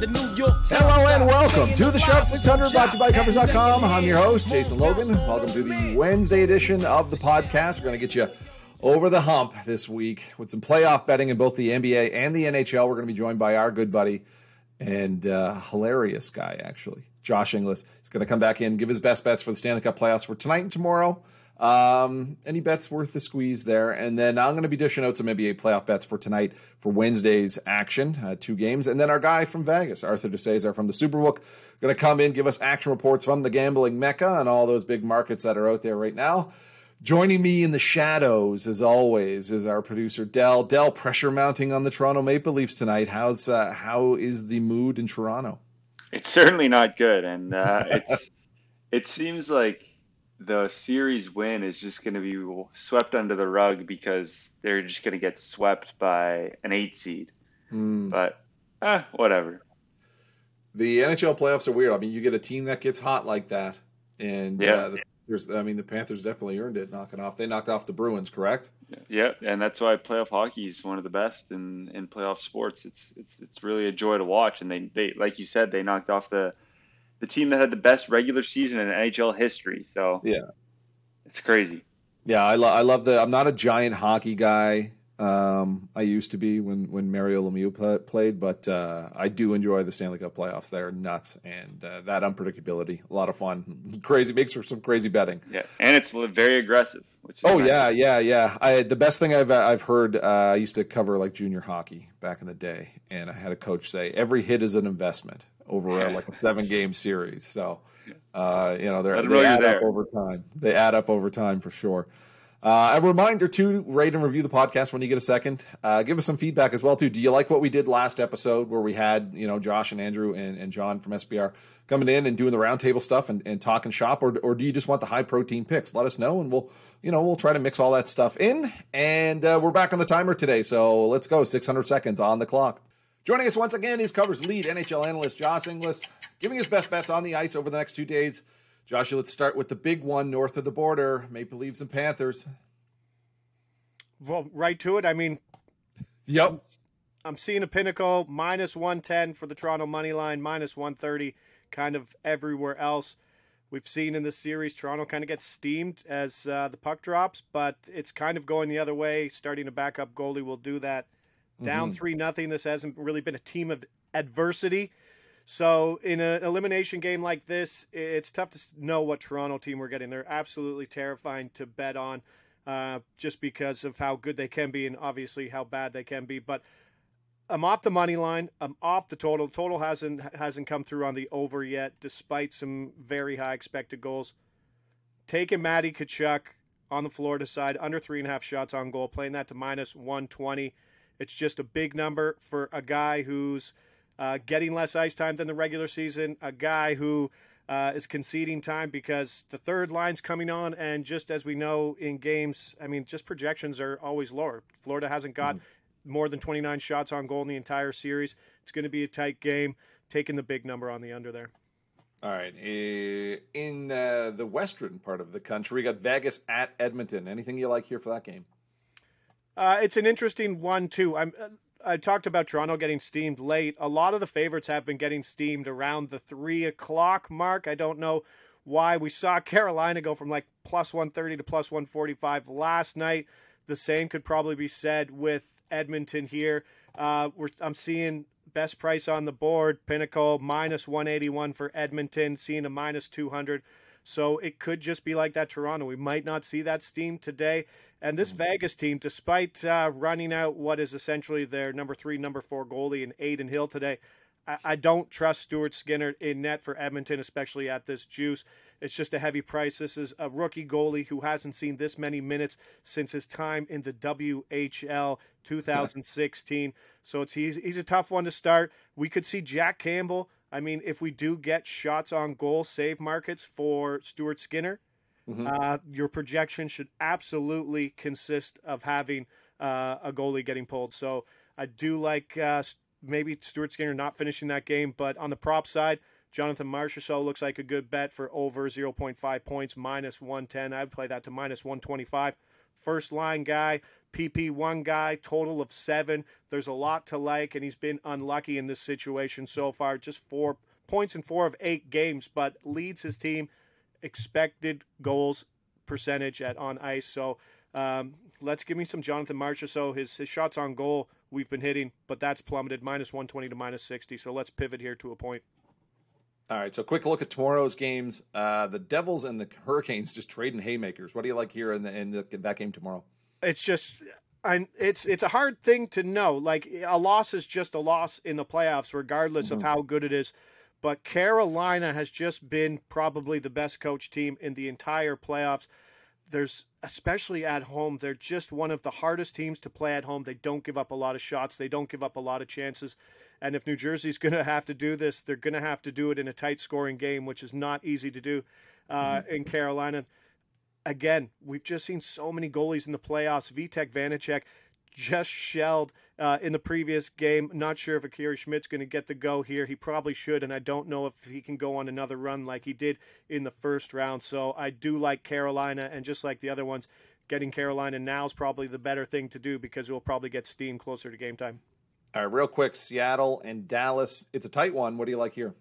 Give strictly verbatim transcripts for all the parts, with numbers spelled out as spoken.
the New York Times. Hello and welcome to the Sharp six hundred, brought to you by Covers dot com. I'm your host, Jason Logan. Welcome to the Wednesday edition of the podcast. We're going to get you over the hump this week with some playoff betting in both the N B A and the N H L. We're going to be joined by our good buddy and uh, hilarious guy, actually, Josh Inglis. He's going to come back in, give his best bets for the Stanley Cup playoffs for tonight and tomorrow. Um, any bets worth the squeeze there? And then I'm going to be dishing out some N B A playoff bets for tonight for Wednesday's action, uh, two games. And then our guy from Vegas, Arthur DeCesar from the Superbook, going to come in, give us action reports from the gambling mecca and all those big markets that are out there right now. Joining me in the shadows, as always, is our producer, Dell. Dell, pressure mounting on the Toronto Maple Leafs tonight. How's uh, how is the mood in Toronto? It's certainly not good, and uh, it's it seems like the series win is just going to be swept under the rug because they're just going to get swept by an eight seed. Mm. But eh, whatever. The N H L playoffs are weird. I mean, you get a team that gets hot like that, and yeah. Uh, There's, I mean, the Panthers definitely earned it knocking off. They knocked off the Bruins, correct? Yeah, and that's why playoff hockey is one of the best in, in playoff sports. It's it's it's really a joy to watch. And they, they like you said, they knocked off the the team that had the best regular season in N H L history. So yeah, it's crazy. Yeah, I love I love the. I'm not a giant hockey guy. Um, I used to be when, when Mario Lemieux play, played, but uh, I do enjoy the Stanley Cup playoffs. They're nuts, and uh, that unpredictability, a lot of fun, crazy, makes for some crazy betting. Yeah, and it's very aggressive. Which is oh nice. yeah, yeah, yeah. I the best thing I've I've heard. Uh, I used to cover like junior hockey back in the day, and I had a coach say every hit is an investment over a, like a seven game series. So uh, you know they're, they add up over time. They add up over time for sure. Uh, a reminder, to rate and review the podcast when you get a second. Uh, give us some feedback as well, too. Do you like what we did last episode where we had, you know, Josh and Andrew and, and John from S B R coming in and doing the roundtable stuff and, and talking shop, or, or do you just want the high-protein picks? Let us know, and we'll, you know, we'll try to mix all that stuff in. And uh, we're back on the timer today, so let's go. six hundred seconds on the clock. Joining us once again is Covers lead N H L analyst Josh Inglis, giving his best bets on the ice over the next two days. Josh, let's start with the big one north of the border, Maple Leafs and Panthers. Well, right to it. I mean, yep. I'm, I'm seeing a Pinnacle minus one ten for the Toronto money line, minus one thirty kind of everywhere else. We've seen in this series, Toronto kind of gets steamed as uh, the puck drops, but it's kind of going the other way. Starting a backup goalie will do that. Down three mm-hmm. nothing. This hasn't really been a team of adversity. So in an elimination game like this, it's tough to know what Toronto team we're getting. They're absolutely terrifying to bet on uh, just because of how good they can be and obviously how bad they can be. But I'm off the money line. I'm off the total. Total hasn't hasn't come through on the over yet, despite some very high expected goals. Taking Matty Tkachuk on the Florida side, under three and a half shots on goal, playing that to minus one twenty. It's just a big number for a guy who's Uh, getting less ice time than the regular season, a guy who uh, is conceding time because the third line's coming on, and just as we know in games, I mean, just projections are always lower. Florida hasn't got mm-hmm. more than twenty-nine shots on goal in the entire series. It's going to be a tight game, taking the big number on the under there. All right. In uh, the western part of the country, we got Vegas at Edmonton. Anything you like here for that game? Uh, it's an interesting one, too. I'm uh, I talked about Toronto getting steamed late. A lot of the favorites have been getting steamed around the three o'clock mark. I don't know why. We saw Carolina go from like plus one thirty to plus one forty-five last night. The same could probably be said with Edmonton here. Uh, we're, I'm seeing best price on the board, Pinnacle, minus one eighty-one for Edmonton, seeing a minus two hundred. So it could just be like that Toronto. We might not see that steam today. And this Vegas team, despite uh, running out what is essentially their number three, number four goalie in Adin Hill today, I, I don't trust Stuart Skinner in net for Edmonton, especially at this juice. It's just a heavy price. This is a rookie goalie who hasn't seen this many minutes since his time in the W H L two thousand sixteen. So it's he's, he's a tough one to start. We could see Jack Campbell. I mean, if we do get shots on goal save markets for Stuart Skinner, mm-hmm. uh, your projection should absolutely consist of having uh, a goalie getting pulled. So I do like uh, maybe Stuart Skinner not finishing that game, but on the prop side, Jonathan Marchessault looks like a good bet for over zero point five points, minus one ten. I'd play that to minus one twenty-five. first line guy, P P one guy, total of seven. There's a lot to like, and he's been unlucky in this situation so far. Just four points in four of eight games, but leads his team expected goals percentage at on ice. So um, let's give me some Jonathan Marchessault. His his shots on goal we've been hitting, but that's plummeted minus one twenty to minus sixty. So let's pivot here to a point. All right, so quick look at tomorrow's games. Uh, the Devils and the Hurricanes just trading haymakers. What do you like here in, the, in, the, in that game tomorrow? It's just, I, it's it's a hard thing to know. Like, a loss is just a loss in the playoffs, regardless mm-hmm. of how good it is. But Carolina has just been probably the best coach team in the entire playoffs. There's, especially at home, they're just one of the hardest teams to play at home. They don't give up a lot of shots. They don't give up a lot of chances. And if New Jersey's going to have to do this, they're going to have to do it in a tight scoring game, which is not easy to do uh, mm-hmm. in Carolina. Again, we've just seen so many goalies in the playoffs. Vitek Vanacek just shelled uh, in the previous game. Not sure if Akira Schmidt's going to get the go here. He probably should, and I don't know if he can go on another run like he did in the first round. So I do like Carolina, and just like the other ones, getting Carolina now is probably the better thing to do because it will probably get steam closer to game time. All right, real quick, Seattle and Dallas. It's a tight one. What do you like here?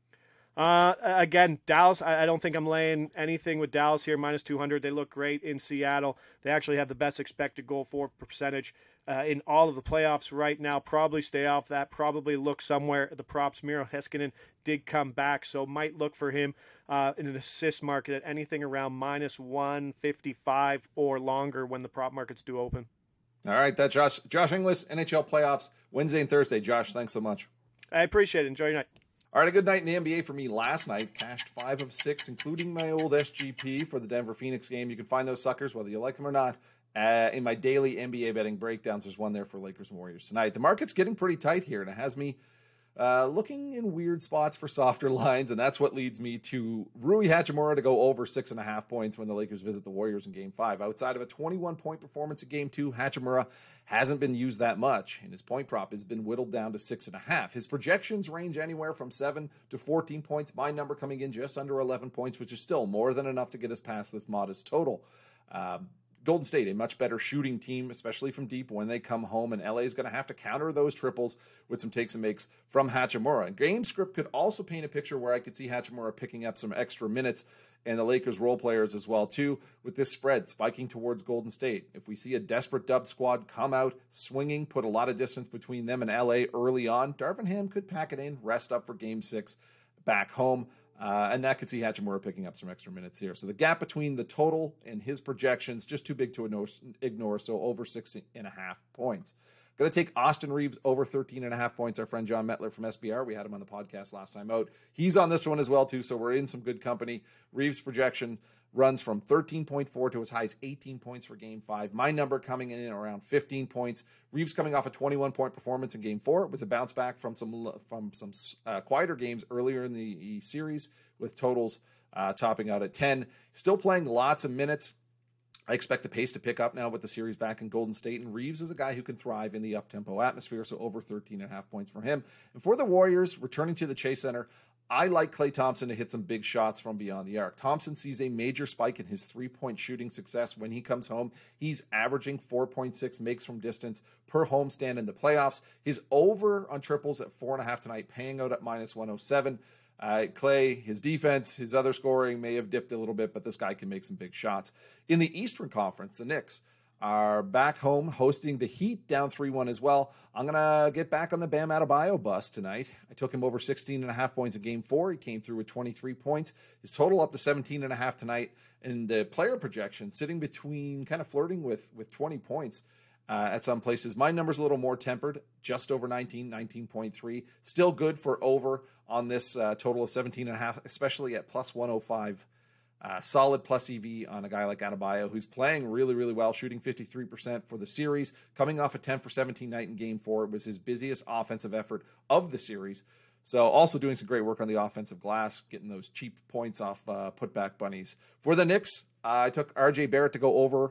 Uh, again, Dallas, I, I don't think I'm laying anything with Dallas here, minus two hundred. They look great in Seattle. They actually have the best expected goal for percentage uh, in all of the playoffs right now. Probably stay off that. Probably look somewhere at the props. Miro Heiskanen did come back, so might look for him uh, in an assist market at anything around minus one fifty-five or longer when the prop markets do open. All right, that's Josh, Josh Inglis, N H L playoffs, Wednesday and Thursday. Josh, thanks so much. I appreciate it. Enjoy your night. All right, a good night in the N B A for me last night. Cashed five of six, including my old S G P for the Denver Phoenix game. You can find those suckers, whether you like them or not, uh, in my daily N B A betting breakdowns. There's one there for Lakers and Warriors tonight. The market's getting pretty tight here, and it has me uh, looking in weird spots for softer lines, and that's what leads me to Rui Hachimura to go over six and a half points when the Lakers visit the Warriors in Game Five. Outside of a twenty-one point performance in Game Two, Hachimura hasn't been used that much, and his point prop has been whittled down to six and a half. His projections range anywhere from seven to fourteen points. My number coming in just under eleven points, which is still more than enough to get us past this modest total. Um, Golden State, a much better shooting team, especially from deep when they come home, and L A is going to have to counter those triples with some takes and makes from Hachimura. And game script could also paint a picture where I could see Hachimura picking up some extra minutes and the Lakers role players as well, too, with this spread spiking towards Golden State. If we see a desperate dub squad come out swinging, put a lot of distance between them and L A early on, Darvin Ham could pack it in, rest up for game six back home. Uh, and that could see Hachimura picking up some extra minutes here. So the gap between the total and his projections, just too big to ignore, so over six and a half points. Going to take Austin Reeves over thirteen and a half points. Our friend John Metler from S B R, we had him on the podcast last time out. He's on this one as well, too, so we're in some good company. Reeves' projection runs from thirteen point four to as high as eighteen points for Game five. My number coming in around fifteen points. Reeves coming off a twenty-one point performance in Game four. It was a bounce back from some from some uh, quieter games earlier in the series with totals uh, topping out at ten. Still playing lots of minutes. I expect the pace to pick up now with the series back in Golden State, and Reeves is a guy who can thrive in the up-tempo atmosphere, so over thirteen and a half points for him. And for the Warriors, returning to the Chase Center, I like Klay Thompson to hit some big shots from beyond the arc. Thompson sees a major spike in his three-point shooting success when he comes home. He's averaging four point six makes from distance per homestand in the playoffs. His over on triples at four and a half tonight, paying out at minus one oh seven. Uh, Klay, his defense, his other scoring may have dipped a little bit, but this guy can make some big shots. In the Eastern Conference, the Knicks are back home hosting the Heat, down three one as well. I'm going to get back on the Bam Adebayo bus tonight. I took him over sixteen and a half points in Game four. He came through with twenty-three points. His total up to seventeen and a half tonight. And the player projection sitting between, kind of flirting with, with twenty points. Uh, at some places. My number's a little more tempered, just over nineteen, nineteen point three. Still good for over on this uh, total of seventeen and a half, especially at plus one oh five. Uh, solid plus E V on a guy like Adebayo, who's playing really, really well, shooting fifty-three percent for the series, coming off a ten for seventeen night in Game four. It was his busiest offensive effort of the series. So also doing some great work on the offensive glass, getting those cheap points off uh, putback bunnies. For the Knicks, uh, I took R J Barrett to go over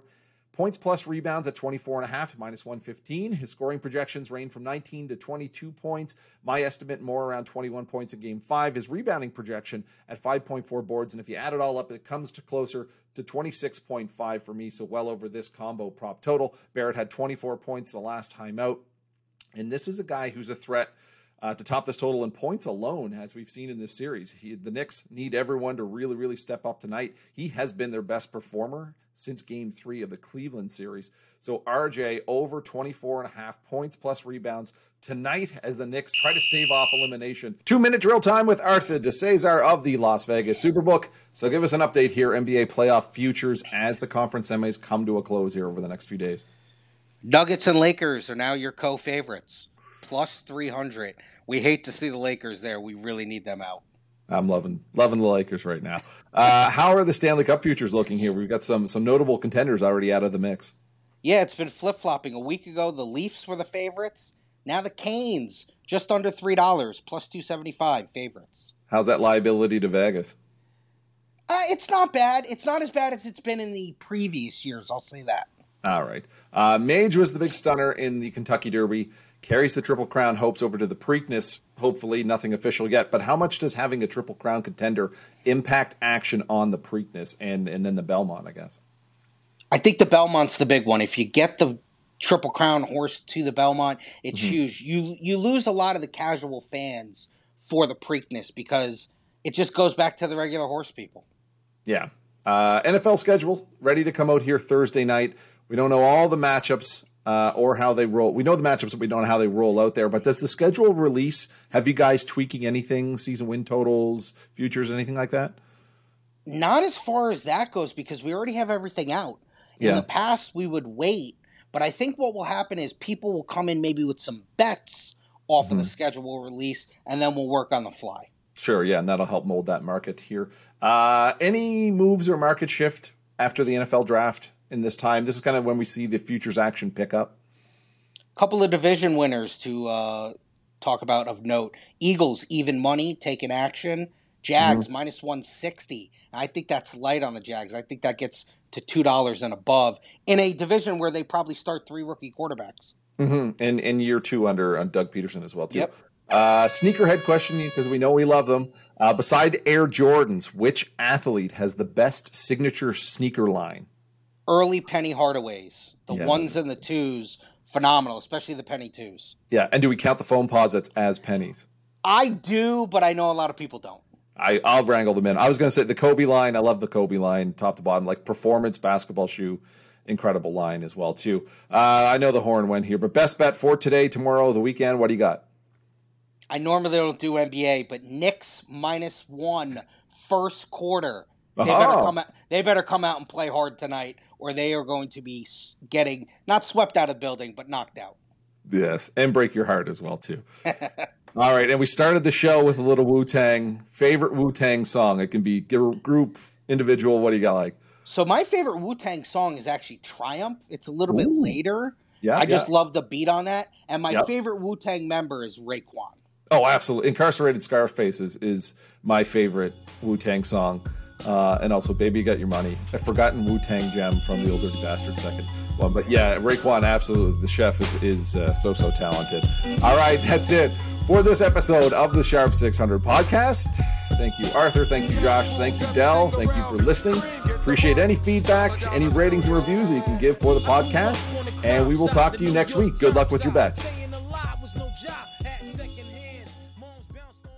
Points plus rebounds at twenty-four and a half, minus one fifteen. His scoring projections range from nineteen to twenty-two points. My estimate, more around twenty-one points in game five. His rebounding projection at five point four boards. And if you add it all up, it comes to closer to twenty-six point five for me. So well over this combo prop total. Barrett had twenty-four points the last time out. And this is a guy who's a threat Uh, to top this total in points alone, as we've seen in this series. He, the Knicks need everyone to really, really step up tonight. He has been their best performer since game three of the Cleveland series. So R J over twenty-four and a half points plus rebounds tonight as the Knicks try to stave off elimination. Two-minute drill time with Arthur DeCesar of the Las Vegas Superbook. So give us an update here, N B A playoff futures as the conference semis come to a close here over the next few days. Nuggets and Lakers are now your co-favorites. Plus three hundred. We hate to see the Lakers there. We really need them out. I'm loving loving the Lakers right now. Uh, how are the Stanley Cup futures looking here? We've got some some notable contenders already out of the mix. Yeah, it's been flip-flopping. A week ago, the Leafs were the favorites. Now the Canes, just under three dollars, plus two seventy-five favorites. How's that liability to Vegas? Uh, it's not bad. It's not as bad as it's been in the previous years, I'll say that. All right. Uh, Mage was the big stunner in the Kentucky Derby. Carries the Triple Crown hopes over to the Preakness. Hopefully, nothing official yet. But how much does having a Triple Crown contender impact action on the Preakness and, and then the Belmont, I guess? I think the Belmont's the big one. If you get the Triple Crown horse to the Belmont, it's mm-hmm. huge. You you lose a lot of the casual fans for the Preakness because it just goes back to the regular horse people. Yeah. Uh, N F L schedule ready to come out here Thursday night. We don't know all the matchups. Uh, or how they roll. We know the matchups, but we don't know how they roll out there. But does the schedule release? Have you guys tweaking anything? Season win totals, futures, anything like that? Not as far as that goes because we already have everything out. In yeah. the past, we would wait. But I think what will happen is people will come in maybe with some bets off mm-hmm. of the schedule release, and then we'll work on the fly. Sure, yeah, and that'll help mold that market here. Uh, any moves or market shift after the N F L draft? In this time, this is kind of when we see the futures action pick up. A couple of division winners to uh, talk about of note. Eagles, even money, taking action. Jags, mm-hmm. minus one sixty. I think that's light on the Jags. I think that gets to two dollars and above in a division where they probably start three rookie quarterbacks. Mm-hmm. And in year two under on Doug Peterson as well, too. Yep. Uh, sneakerhead question, because we know we love them. Uh, beside Air Jordans, which athlete has the best signature sneaker line? Early Penny Hardaways, the yeah. ones and the twos, phenomenal, especially the penny twos. Yeah, and do we count the foam posits as pennies? I do, but I know a lot of people don't. I, I'll wrangle them in. I was going to say the Kobe line. I love the Kobe line, top to bottom, like performance basketball shoe, incredible line as well too. Uh, I know the horn went here, but best bet for today, tomorrow, the weekend. What do you got? I normally don't do N B A, but Knicks minus one first quarter. They better come out, they better come out and play hard tonight, or they are going to be getting, not swept out of the building, but knocked out. Yes, and break your heart as well, too. All right, and we started the show with a little Wu-Tang. Favorite Wu-Tang song? It can be group, individual. What do you got like? So my favorite Wu-Tang song is actually Triumph. It's a little Ooh. bit later. Yeah, I yeah. just love the beat on that. And my yep. favorite Wu-Tang member is Raekwon. Oh, absolutely. Incarcerated Scarface is, is my favorite Wu-Tang song. Uh, and also, Baby Got Your Money. I've forgotten Wu-Tang Gem from the Old Dirty Bastard second one. But yeah, Raekwon, absolutely. The chef is, is uh, so, so talented. All right, that's it for this episode of the Sharp six hundred podcast. Thank you, Arthur. Thank you, Josh. Thank you, Dell. Thank you for listening. Appreciate any feedback, any ratings and reviews that you can give for the podcast. And we will talk to you next week. Good luck with your bets.